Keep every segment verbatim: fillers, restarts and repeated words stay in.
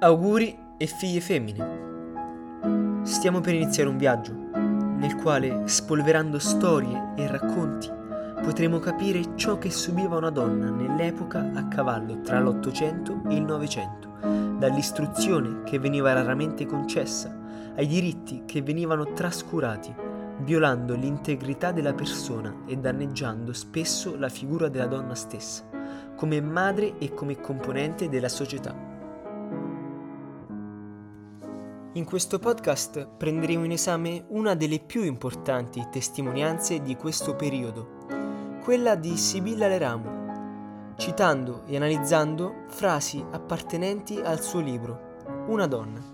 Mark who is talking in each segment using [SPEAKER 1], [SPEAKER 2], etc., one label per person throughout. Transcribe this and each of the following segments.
[SPEAKER 1] Auguri e figlie femmine. Stiamo per iniziare un viaggio nel quale, spolverando storie e racconti, potremo capire ciò che subiva una donna nell'epoca a cavallo tra l'Ottocento e il Novecento, dall'istruzione che veniva raramente concessa ai diritti che venivano trascurati, violando l'integrità della persona e danneggiando spesso la figura della donna stessa, come madre e come componente della società. In questo podcast prenderemo in esame una delle più importanti testimonianze di questo periodo, quella di Sibilla Leramo, citando e analizzando frasi appartenenti al suo libro, Una donna.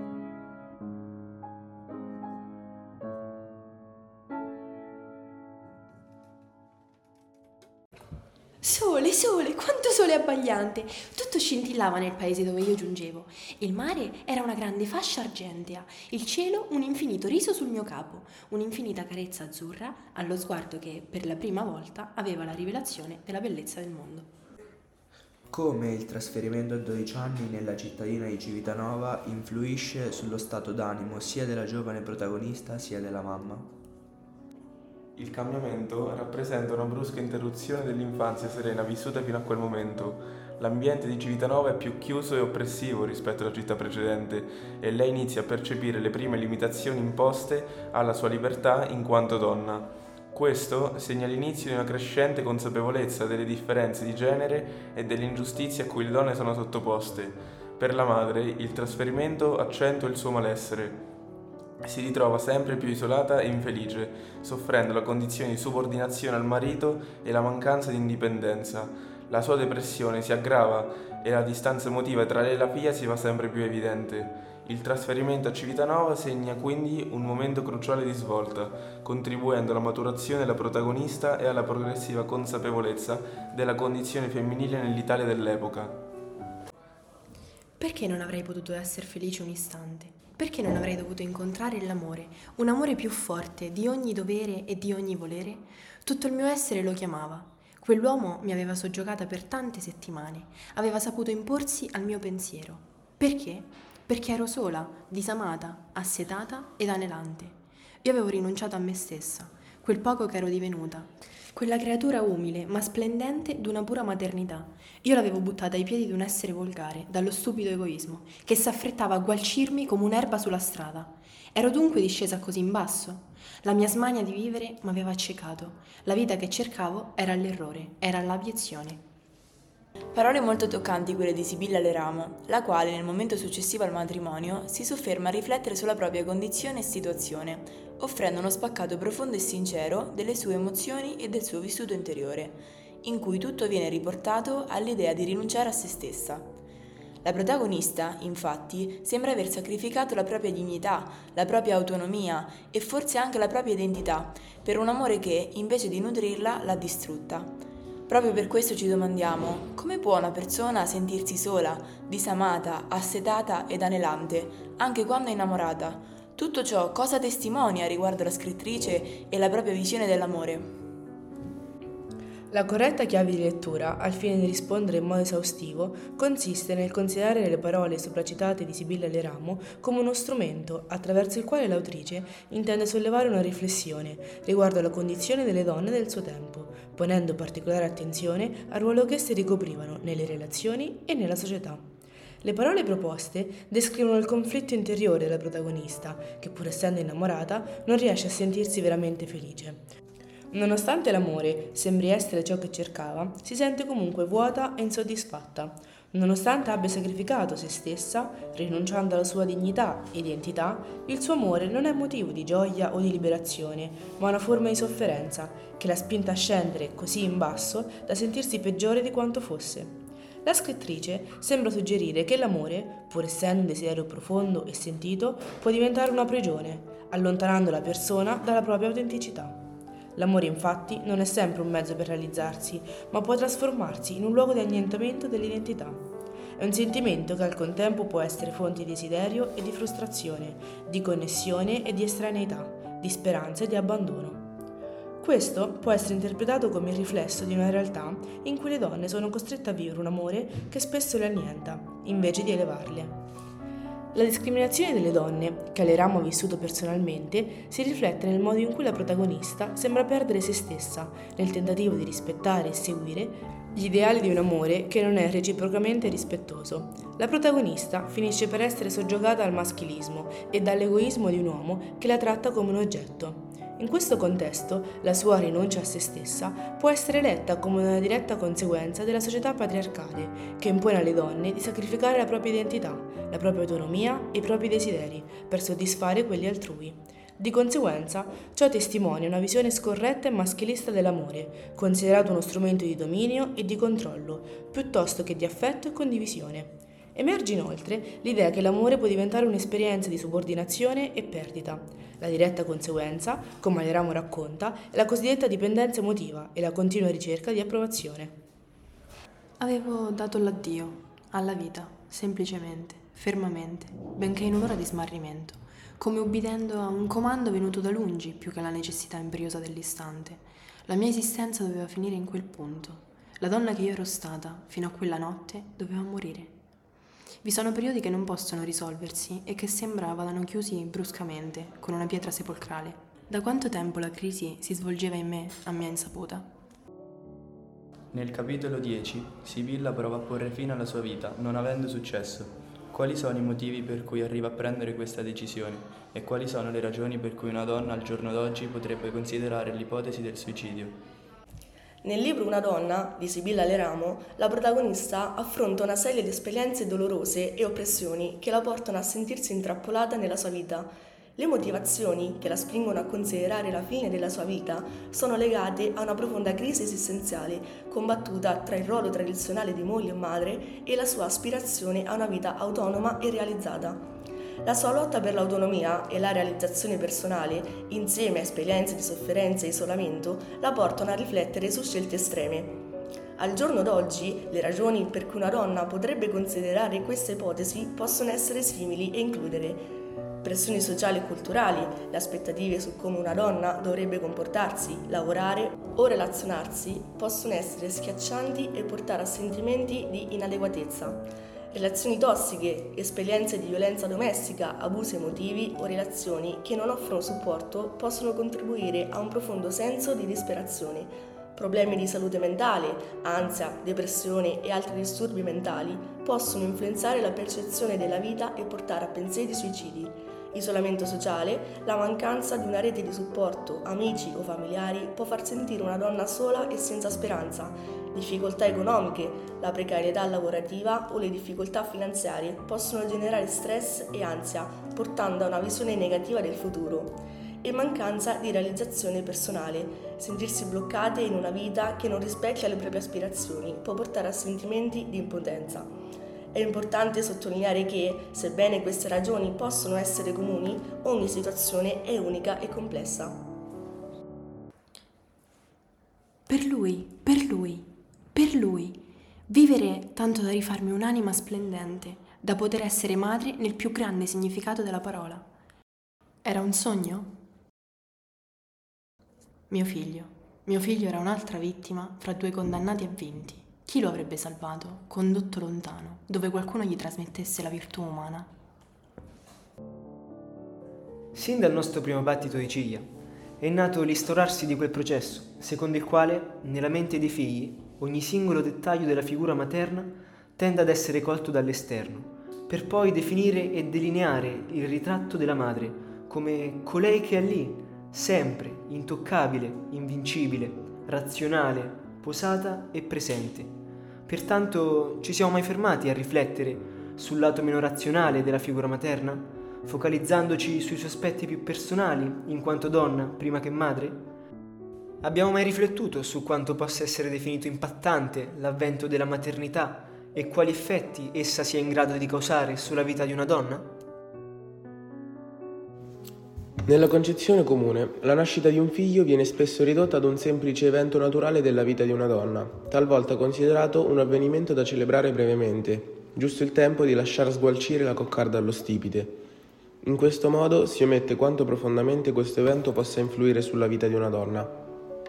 [SPEAKER 2] Sole, sole, quanto sole abbagliante! Tutto scintillava nel paese dove io giungevo. Il mare era una grande fascia argentea, il cielo un infinito riso sul mio capo, un'infinita carezza azzurra allo sguardo che, per la prima volta, aveva la rivelazione della bellezza del mondo.
[SPEAKER 3] Come il trasferimento a dodici anni nella cittadina di Civitanova influisce sullo stato d'animo sia della giovane protagonista sia della mamma.
[SPEAKER 4] Il cambiamento rappresenta una brusca interruzione dell'infanzia serena vissuta fino a quel momento. L'ambiente di Civitanova è più chiuso e oppressivo rispetto alla città precedente e lei inizia a percepire le prime limitazioni imposte alla sua libertà in quanto donna. Questo segna l'inizio di una crescente consapevolezza delle differenze di genere e delle ingiustizie a cui le donne sono sottoposte. Per la madre, il trasferimento accentua il suo malessere. Si ritrova sempre più isolata e infelice, soffrendo la condizione di subordinazione al marito e la mancanza di indipendenza. La sua depressione si aggrava e la distanza emotiva tra lei e la figlia si fa sempre più evidente. Il trasferimento a Civitanova segna quindi un momento cruciale di svolta, contribuendo alla maturazione della protagonista e alla progressiva consapevolezza della condizione femminile nell'Italia dell'epoca.
[SPEAKER 2] Perché non avrei potuto essere felice un istante? Perché non avrei dovuto incontrare l'amore, un amore più forte di ogni dovere e di ogni volere? Tutto il mio essere lo chiamava. Quell'uomo mi aveva soggiogata per tante settimane, aveva saputo imporsi al mio pensiero. Perché? Perché ero sola, disamata, assetata ed anelante. Io avevo rinunciato a me stessa, quel poco che ero divenuta. Quella creatura umile, ma splendente d'una pura maternità. Io l'avevo buttata ai piedi di un essere volgare, dallo stupido egoismo, che s'affrettava a gualcirmi come un'erba sulla strada. Ero dunque discesa così in basso? La mia smania di vivere m'aveva accecato. La vita che cercavo era l'errore, era l'abiezione.
[SPEAKER 5] Parole molto toccanti quelle di Sibilla Leramo, la quale nel momento successivo al matrimonio si sofferma a riflettere sulla propria condizione e situazione, offrendo uno spaccato profondo e sincero delle sue emozioni e del suo vissuto interiore, in cui tutto viene riportato all'idea di rinunciare a se stessa. La protagonista, infatti, sembra aver sacrificato la propria dignità, la propria autonomia e forse anche la propria identità per un amore che, invece di nutrirla, l'ha distrutta. Proprio per questo ci domandiamo, come può una persona sentirsi sola, disamata, assetata ed anelante, anche quando è innamorata? Tutto ciò cosa testimonia riguardo la scrittrice e la propria visione dell'amore?
[SPEAKER 6] La corretta chiave di lettura, al fine di rispondere in modo esaustivo, consiste nel considerare le parole sopracitate di Sibilla Leramo come uno strumento attraverso il quale l'autrice intende sollevare una riflessione riguardo alla condizione delle donne del suo tempo, ponendo particolare attenzione al ruolo che esse ricoprivano nelle relazioni e nella società. Le parole proposte descrivono il conflitto interiore della protagonista, che pur essendo innamorata non riesce a sentirsi veramente felice. Nonostante l'amore sembri essere ciò che cercava, si sente comunque vuota e insoddisfatta. Nonostante abbia sacrificato se stessa, rinunciando alla sua dignità e identità, il suo amore non è motivo di gioia o di liberazione, ma una forma di sofferenza che l'ha spinta a scendere così in basso da sentirsi peggiore di quanto fosse. La scrittrice sembra suggerire che l'amore, pur essendo un desiderio profondo e sentito, può diventare una prigione, allontanando la persona dalla propria autenticità. L'amore infatti non è sempre un mezzo per realizzarsi, ma può trasformarsi in un luogo di annientamento dell'identità. È un sentimento che al contempo può essere fonte di desiderio e di frustrazione, di connessione e di estraneità, di speranza e di abbandono. Questo può essere interpretato come il riflesso di una realtà in cui le donne sono costrette a vivere un amore che spesso le annienta, invece di elevarle. La discriminazione delle donne, che Aleramo ha vissuto personalmente, si riflette nel modo in cui la protagonista sembra perdere se stessa nel tentativo di rispettare e seguire gli ideali di un amore che non è reciprocamente rispettoso. La protagonista finisce per essere soggiogata al maschilismo e dall'egoismo di un uomo che la tratta come un oggetto. In questo contesto, la sua rinuncia a se stessa può essere letta come una diretta conseguenza della società patriarcale, che impone alle donne di sacrificare la propria identità, la propria autonomia e i propri desideri per soddisfare quelli altrui. Di conseguenza, ciò testimonia una visione scorretta e maschilista dell'amore, considerato uno strumento di dominio e di controllo, piuttosto che di affetto e condivisione. Emerge inoltre l'idea che l'amore può diventare un'esperienza di subordinazione e perdita. La diretta conseguenza, come Aleramo racconta, è la cosiddetta dipendenza emotiva e la continua ricerca di approvazione.
[SPEAKER 2] Avevo dato l'addio alla vita, semplicemente, fermamente, benché in un'ora di smarrimento, come ubbidendo a un comando venuto da lungi più che alla necessità imperiosa dell'istante. La mia esistenza doveva finire in quel punto. La donna che io ero stata, fino a quella notte, doveva morire. Vi sono periodi che non possono risolversi e che sembra vadano chiusi bruscamente, con una pietra sepolcrale. Da quanto tempo la crisi si svolgeva in me, a mia insaputa?
[SPEAKER 3] Nel capitolo dieci, Sibilla prova a porre fine alla sua vita, non avendo successo. Quali sono i motivi per cui arriva a prendere questa decisione e quali sono le ragioni per cui una donna al giorno d'oggi potrebbe considerare l'ipotesi del suicidio?
[SPEAKER 7] Nel libro Una donna, di Sibilla Aleramo, la protagonista affronta una serie di esperienze dolorose e oppressioni che la portano a sentirsi intrappolata nella sua vita. Le motivazioni che la spingono a considerare la fine della sua vita sono legate a una profonda crisi esistenziale, combattuta tra il ruolo tradizionale di moglie e madre e la sua aspirazione a una vita autonoma e realizzata. La sua lotta per l'autonomia e la realizzazione personale, insieme a esperienze di sofferenza e isolamento, la portano a riflettere su scelte estreme. Al giorno d'oggi, le ragioni per cui una donna potrebbe considerare questa ipotesi possono essere simili e includere pressioni sociali e culturali, le aspettative su come una donna dovrebbe comportarsi, lavorare o relazionarsi possono essere schiaccianti e portare a sentimenti di inadeguatezza. Relazioni tossiche, esperienze di violenza domestica, abusi emotivi o relazioni che non offrono supporto possono contribuire a un profondo senso di disperazione. Problemi di salute mentale, ansia, depressione e altri disturbi mentali possono influenzare la percezione della vita e portare a pensieri suicidi. Isolamento sociale, la mancanza di una rete di supporto, amici o familiari può far sentire una donna sola e senza speranza. Difficoltà economiche, la precarietà lavorativa o le difficoltà finanziarie possono generare stress e ansia, portando a una visione negativa del futuro. E mancanza di realizzazione personale. Sentirsi bloccate in una vita che non rispecchia le proprie aspirazioni può portare a sentimenti di impotenza. È importante sottolineare che, sebbene queste ragioni possono essere comuni, ogni situazione è unica e complessa.
[SPEAKER 2] Per lui, per lui, per lui, vivere tanto da rifarmi un'anima splendente, da poter essere madre nel più grande significato della parola. Era un sogno? Mio figlio. Mio figlio era un'altra vittima fra due condannati a venti. Chi lo avrebbe salvato, condotto lontano, dove qualcuno gli trasmettesse la virtù umana?
[SPEAKER 1] Sin dal nostro primo battito di ciglia è nato l'instaurarsi di quel processo, secondo il quale, nella mente dei figli, ogni singolo dettaglio della figura materna tende ad essere colto dall'esterno, per poi definire e delineare il ritratto della madre come colei che è lì, sempre, intoccabile, invincibile, razionale, posata e presente. Pertanto ci siamo mai fermati a riflettere sul lato meno razionale della figura materna, focalizzandoci sui suoi aspetti più personali, in quanto donna prima che madre? Abbiamo mai riflettuto su quanto possa essere definito impattante l'avvento della maternità e quali effetti essa sia in grado di causare sulla vita di una donna?
[SPEAKER 4] Nella concezione comune, la nascita di un figlio viene spesso ridotta ad un semplice evento naturale della vita di una donna, talvolta considerato un avvenimento da celebrare brevemente, giusto il tempo di lasciar sgualcire la coccarda allo stipite. In questo modo si omette quanto profondamente questo evento possa influire sulla vita di una donna.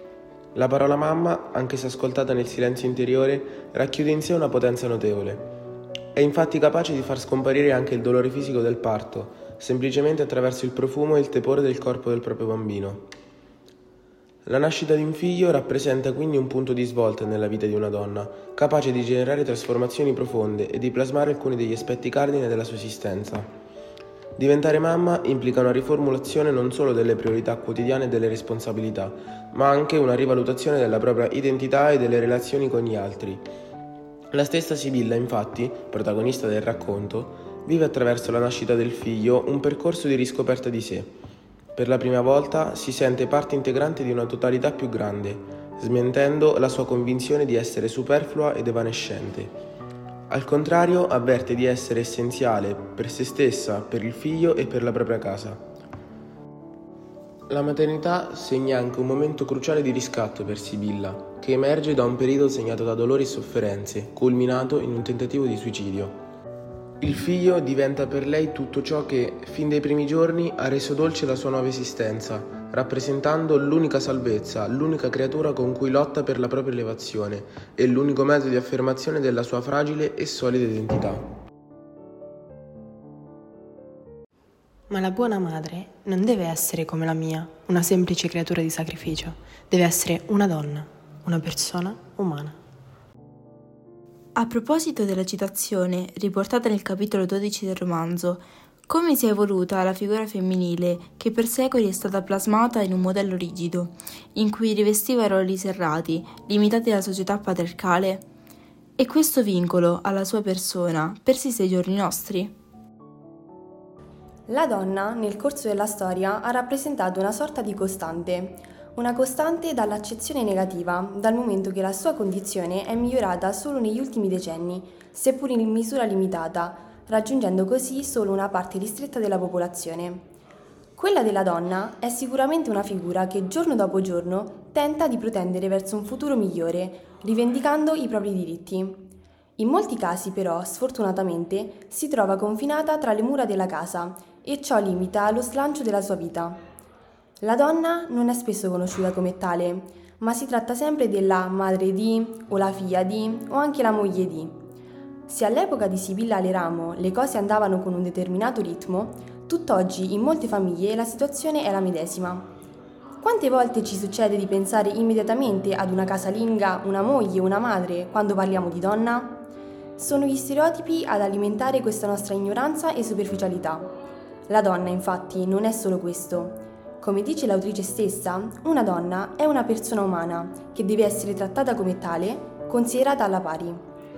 [SPEAKER 4] La parola mamma, anche se ascoltata nel silenzio interiore, racchiude in sé una potenza notevole. È infatti capace di far scomparire anche il dolore fisico del parto, semplicemente attraverso il profumo e il tepore del corpo del proprio bambino. La nascita di un figlio rappresenta quindi un punto di svolta nella vita di una donna, capace di generare trasformazioni profonde e di plasmare alcuni degli aspetti cardine della sua esistenza. Diventare mamma implica una riformulazione non solo delle priorità quotidiane e delle responsabilità, ma anche una rivalutazione della propria identità e delle relazioni con gli altri. La stessa Sibilla, infatti, protagonista del racconto, vive attraverso la nascita del figlio un percorso di riscoperta di sé. Per la prima volta si sente parte integrante di una totalità più grande, smentendo la sua convinzione di essere superflua ed evanescente. Al contrario, avverte di essere essenziale per se stessa, per il figlio e per la propria casa. La maternità segna anche un momento cruciale di riscatto per Sibilla, che emerge da un periodo segnato da dolori e sofferenze, culminato in un tentativo di suicidio. Il figlio diventa per lei tutto ciò che, fin dai primi giorni, ha reso dolce la sua nuova esistenza, rappresentando l'unica salvezza, l'unica creatura con cui lotta per la propria elevazione e l'unico mezzo di affermazione della sua fragile e solida identità.
[SPEAKER 2] Ma la buona madre non deve essere come la mia, una semplice creatura di sacrificio. Deve essere una donna, una persona umana.
[SPEAKER 8] A proposito della citazione, riportata nel capitolo dodici del romanzo, come si è evoluta la figura femminile che per secoli è stata plasmata in un modello rigido, in cui rivestiva ruoli serrati, limitati dalla società patriarcale? E questo vincolo alla sua persona persiste ai giorni nostri?
[SPEAKER 2] La donna, nel corso della storia, ha rappresentato una sorta di costante, una costante dall'accezione negativa, dal momento che la sua condizione è migliorata solo negli ultimi decenni, seppur in misura limitata, raggiungendo così solo una parte ristretta della popolazione. Quella della donna è sicuramente una figura che giorno dopo giorno tenta di protendere verso un futuro migliore, rivendicando i propri diritti. In molti casi però, sfortunatamente, si trova confinata tra le mura della casa e ciò limita lo slancio della sua vita. La donna non è spesso conosciuta come tale, ma si tratta sempre della madre di, o la figlia di, o anche la moglie di. Se all'epoca di Sibilla Aleramo le cose andavano con un determinato ritmo, tutt'oggi in molte famiglie la situazione è la medesima. Quante volte ci succede di pensare immediatamente ad una casalinga, una moglie, una madre quando parliamo di donna? Sono gli stereotipi ad alimentare questa nostra ignoranza e superficialità. La donna, infatti, non è solo questo. Come dice l'autrice stessa, una donna è una persona umana che deve essere trattata come tale, considerata alla pari.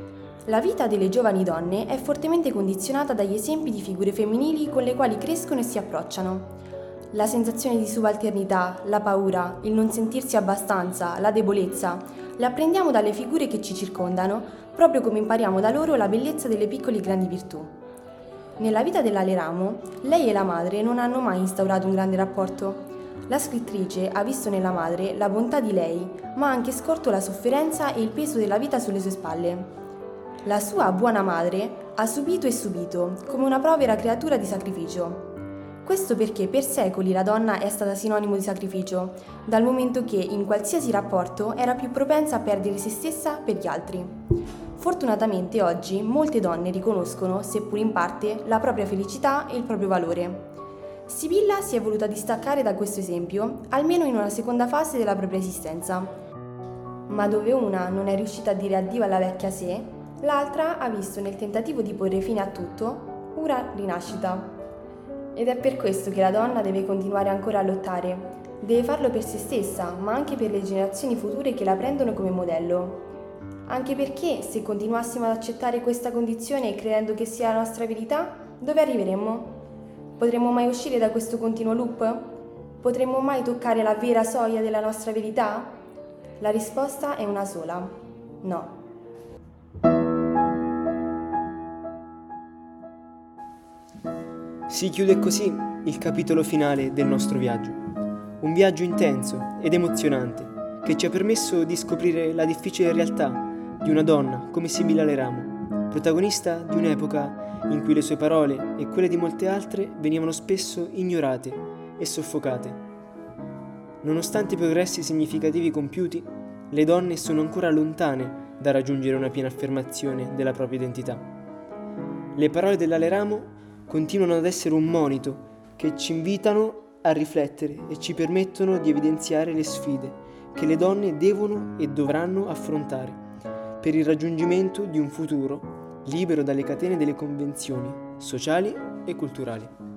[SPEAKER 2] La vita delle giovani donne è fortemente condizionata dagli esempi di figure femminili con le quali crescono e si approcciano. La sensazione di subalternità, la paura, il non sentirsi abbastanza, la debolezza, le apprendiamo dalle figure che ci circondano, proprio come impariamo da loro la bellezza delle piccole e grandi virtù. Nella vita dell'Aleramo, lei e la madre non hanno mai instaurato un grande rapporto. La scrittrice ha visto nella madre la bontà di lei, ma ha anche scorto la sofferenza e il peso della vita sulle sue spalle. La sua buona madre ha subito e subito, come una povera creatura di sacrificio. Questo perché per secoli la donna è stata sinonimo di sacrificio, dal momento che in qualsiasi rapporto era più propensa a perdere se stessa per gli altri. Fortunatamente oggi molte donne riconoscono, seppur in parte, la propria felicità e il proprio valore. Sibilla si è voluta distaccare da questo esempio, almeno in una seconda fase della propria esistenza. Ma dove una non è riuscita a dire addio alla vecchia sé, l'altra ha visto nel tentativo di porre fine a tutto una rinascita. Ed è per questo che la donna deve continuare ancora a lottare. Deve farlo per se stessa, ma anche per le generazioni future che la prendono come modello. Anche perché, se continuassimo ad accettare questa condizione credendo che sia la nostra verità, dove arriveremmo? Potremmo mai uscire da questo continuo loop? Potremmo mai toccare la vera soglia della nostra verità? La risposta è una sola: no.
[SPEAKER 1] Si chiude così il capitolo finale del nostro viaggio. Un viaggio intenso ed emozionante che ci ha permesso di scoprire la difficile realtà di una donna come Sibilla Aleramo, protagonista di un'epoca in cui le sue parole e quelle di molte altre venivano spesso ignorate e soffocate. Nonostante i progressi significativi compiuti, le donne sono ancora lontane da raggiungere una piena affermazione della propria identità. Le parole dell'Aleramo continuano ad essere un monito che ci invitano a riflettere e ci permettono di evidenziare le sfide che le donne devono e dovranno affrontare per il raggiungimento di un futuro libero dalle catene delle convenzioni sociali e culturali.